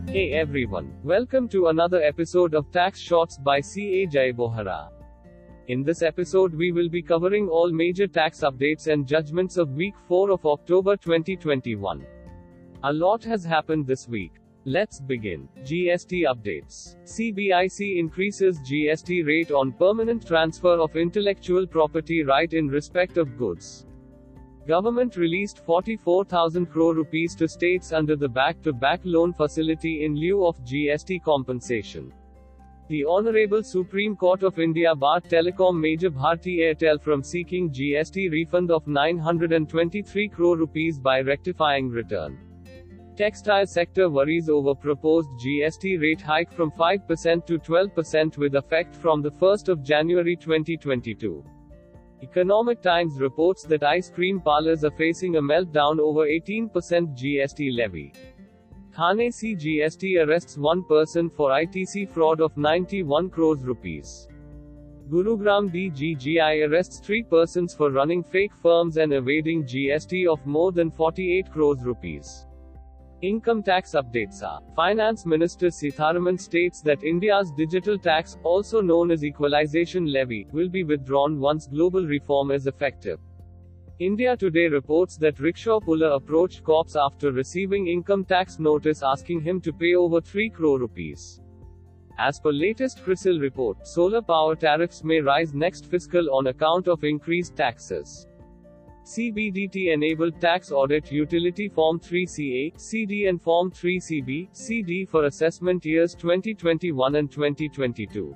Hey everyone, welcome to another episode of Tax Shots by CA Jay Bohara. In this episode, we will be covering all major tax updates and judgments of week 4 of October 2021. A lot has happened this week. Let's begin. GST updates. CBIC increases GST rate on permanent transfer of intellectual property right in respect of goods. Government released 44,000 crore rupees to states under the back-to-back loan facility in lieu of GST compensation. The Honorable Supreme Court of India barred telecom major Bharti Airtel from seeking GST refund of 923 crore rupees by rectifying return. Textile sector worries over proposed GST rate hike from 5% to 12% with effect from the 1st of January 2022. Economic Times reports that ice cream parlors are facing a meltdown over 18% GST levy. Thane CGST arrests one person for ITC fraud of 91 crores rupees. Gurugram DGGI arrests 3 persons for running fake firms and evading GST of more than 48 crores rupees. Income tax updates are. Finance Minister Sitharaman states that India's digital tax, also known as equalization levy, will be withdrawn once global reform is effective. India Today reports that rickshaw puller approached cops after receiving income tax notice asking him to pay over 3 crore rupees. As per latest CRISIL report, solar power tariffs may rise next fiscal on account of increased taxes. CBDT-enabled tax audit utility Form 3CA, CD and Form 3CB, CD for assessment years 2021 and 2022.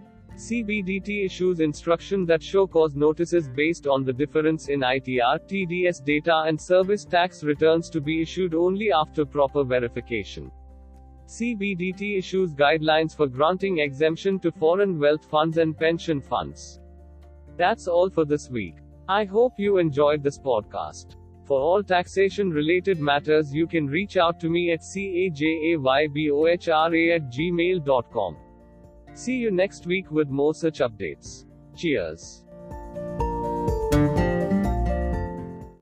CBDT issues instruction that show cause notices based on the difference in ITR, TDS data and service tax returns to be issued only after proper verification. CBDT issues guidelines for granting exemption to foreign wealth funds and pension funds. That's all for this week. I hope you enjoyed this podcast. For all taxation related matters, you can reach out to me at cajaybohra@gmail.com. See you next week with more such updates. Cheers.